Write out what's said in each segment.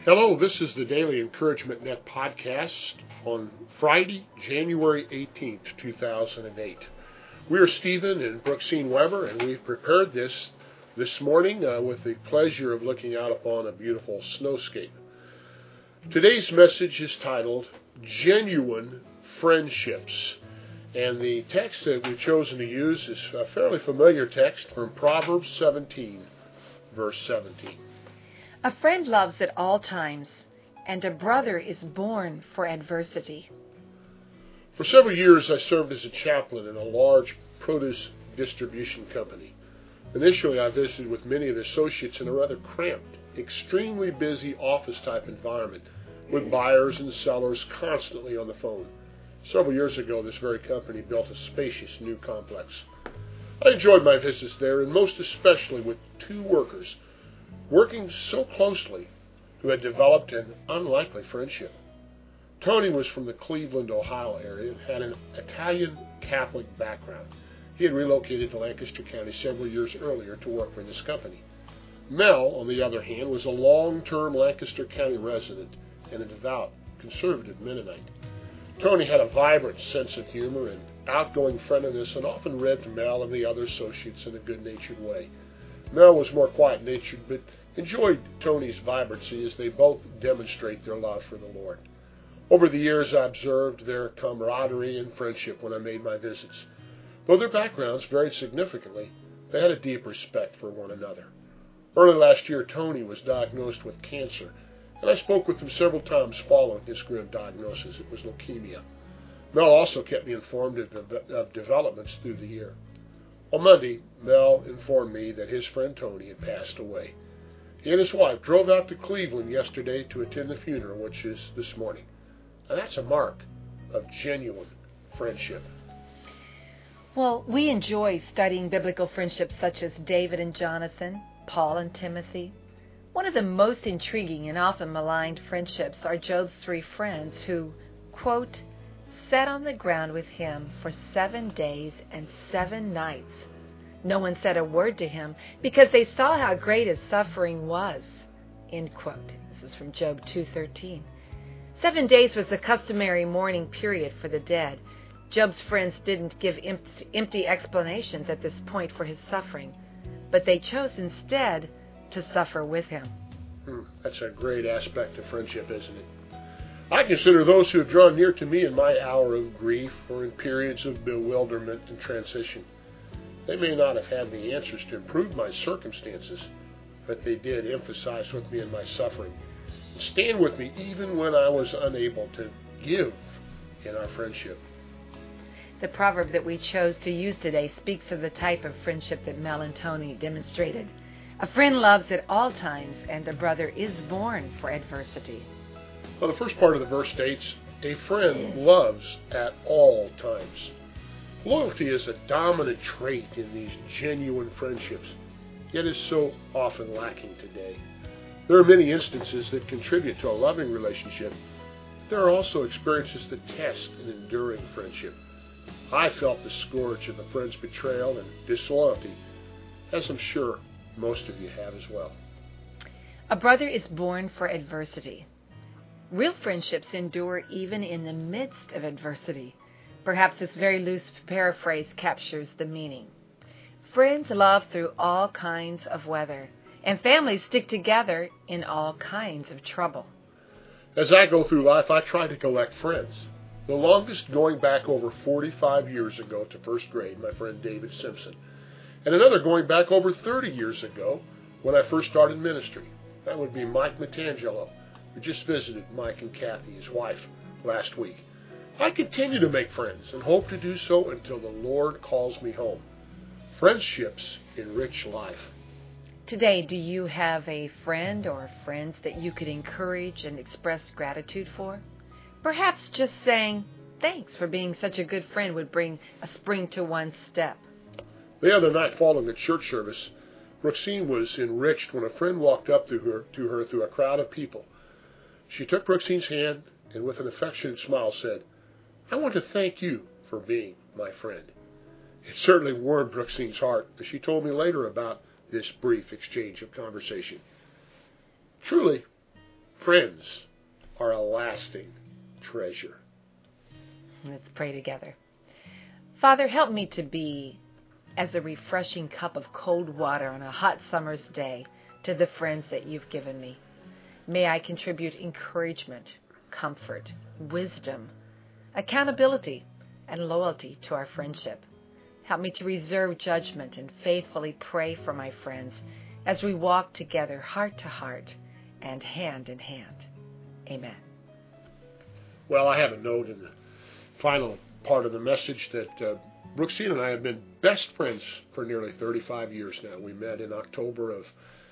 Hello, this is the Daily Encouragement Net podcast on Friday, January 18th, 2008. We are Stephen and Brooksine Weber, and we've prepared this morning with the pleasure of looking out upon a beautiful snowscape. Today's message is titled, Genuine Friendships. And the text that we've chosen to use is a fairly familiar text from Proverbs 17, verse 17. A friend loves at all times, and a brother is born for adversity. For several years, I served as a chaplain in a large produce distribution company. Initially, I visited with many of the associates in a rather cramped, extremely busy office-type environment with buyers and sellers constantly on the phone. Several years ago, this very company built a spacious new complex. I enjoyed my visits there, and most especially with two workers working so closely who had developed an unlikely friendship. Tony was from the Cleveland, Ohio area and had an Italian Catholic background. He had relocated to Lancaster County several years earlier to work for this company. Mel, on the other hand, was a long-term Lancaster County resident and a devout conservative Mennonite. Tony had a vibrant sense of humor and outgoing friendliness and often read to Mel and the other associates in a good-natured way. Mel was more quiet-natured, but enjoyed Tony's vibrancy as they both demonstrate their love for the Lord. Over the years, I observed their camaraderie and friendship when I made my visits. Though their backgrounds varied significantly, they had a deep respect for one another. Early last year, Tony was diagnosed with cancer, and I spoke with him several times following his grim diagnosis. It was leukemia. Mel also kept me informed of developments through the year. On Monday, Mel informed me that his friend Tony had passed away. He and his wife drove out to Cleveland yesterday to attend the funeral, which is this morning. And that's a mark of genuine friendship. Well, we enjoy studying biblical friendships such as David and Jonathan, Paul and Timothy. One of the most intriguing and often maligned friendships are Job's three friends who, quote, sat on the ground with him for 7 days and 7 nights. No one said a word to him because they saw how great his suffering was. End quote. This is from Job 2:13. 7 days was the customary mourning period for the dead. Job's friends didn't give empty explanations at this point for his suffering, but they chose instead to suffer with him. That's a great aspect of friendship, isn't it? I consider those who have drawn near to me in my hour of grief or in periods of bewilderment and transition. They may not have had the answers to improve my circumstances, but they did emphasize with me in my suffering and stand with me even when I was unable to give in our friendship. The proverb that we chose to use today speaks of the type of friendship that Mel and Tony demonstrated. A friend loves at all times, and a brother is born for adversity. Well, the first part of the verse states, a friend loves at all times. Loyalty is a dominant trait in these genuine friendships, yet is so often lacking today. There are many instances that contribute to a loving relationship. There are also experiences that test an enduring friendship. I felt the scourge of a friend's betrayal and disloyalty, as I'm sure most of you have as well. A brother is born for adversity. Real friendships endure even in the midst of adversity. Perhaps this very loose paraphrase captures the meaning. Friends love through all kinds of weather, and families stick together in all kinds of trouble. As I go through life, I try to collect friends. The longest going back over 45 years ago to first grade, my friend David Simpson. And another going back over 30 years ago when I first started ministry. That would be Mike Matangelo. We just visited Mike and Kathy, his wife, last week. I continue to make friends and hope to do so until the Lord calls me home. Friendships enrich life. Today, do you have a friend or friends that you could encourage and express gratitude for? Perhaps just saying thanks for being such a good friend would bring a spring to one's step. The other night following the church service, Brooksine was enriched when a friend walked up to her through a crowd of people. She took Brooksine's hand and with an affectionate smile said, I want to thank you for being my friend. It certainly warmed Brooksine's heart as she told me later about this brief exchange of conversation. Truly, Friends are a lasting treasure. Let's pray together. Father, help me to be as a refreshing cup of cold water on a hot summer's day to the friends that you've given me. May I contribute encouragement, comfort, wisdom, accountability, and loyalty to our friendship. Help me to reserve judgment and faithfully pray for my friends as we walk together heart to heart and hand in hand. Amen. Well, I have a note in the final part of the message that Brooksine and I have been best friends for nearly 35 years now. We met in October of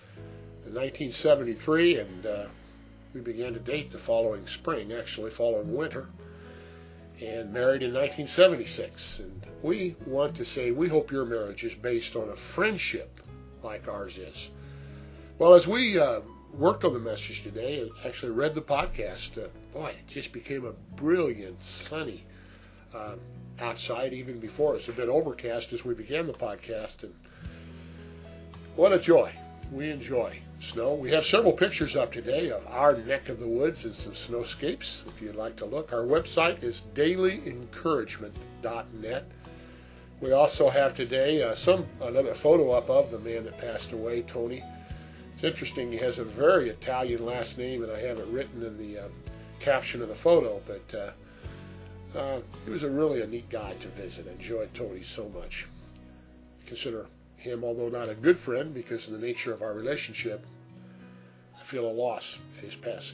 1973, and we began to date the following spring, actually following winter, and married in 1976. And we want to say we hope your marriage is based on a friendship like ours is. Well, as we worked on the message today and actually read the podcast, boy, it just became a brilliant, sunny outside even before us. It had been overcast as we began the podcast, and what a joy. We enjoy snow. We have several pictures up today of our neck of the woods and some snowscapes if you'd like to look. Our website is dailyencouragement.net. We also have today another photo up of the man that passed away, Tony. It's interesting, he has a very Italian last name, and I have it written in the caption of the photo, but he was really a neat guy to visit. I enjoyed Tony so much. Consider him, although not a good friend because of the nature of our relationship, I feel a loss at his passing.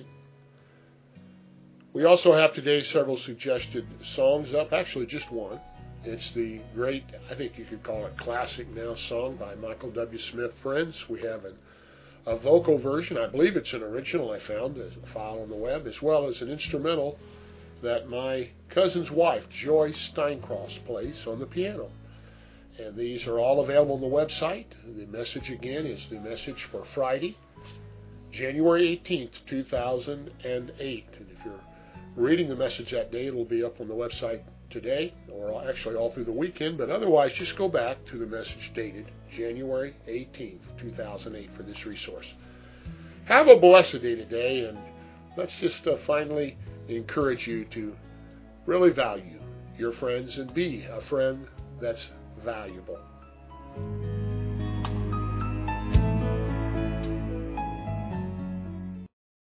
We also have today several suggested songs up, actually just one. It's the great, I think you could call it classic now, song by Michael W. Smith, Friends. We have a vocal version. I believe it's an original I found, a file on the web, as well as an instrumental that my cousin's wife, Joy Steincross, plays on the piano. And these are all available on the website. The message again is the message for Friday, January 18th, 2008. And if you're reading the message that day, it'll be up on the website today, or actually all through the weekend. But otherwise, just go back to the message dated January 18th, 2008 for this resource. Have a blessed day today, and let's just finally encourage you to really value your friends and be a friend that's valuable.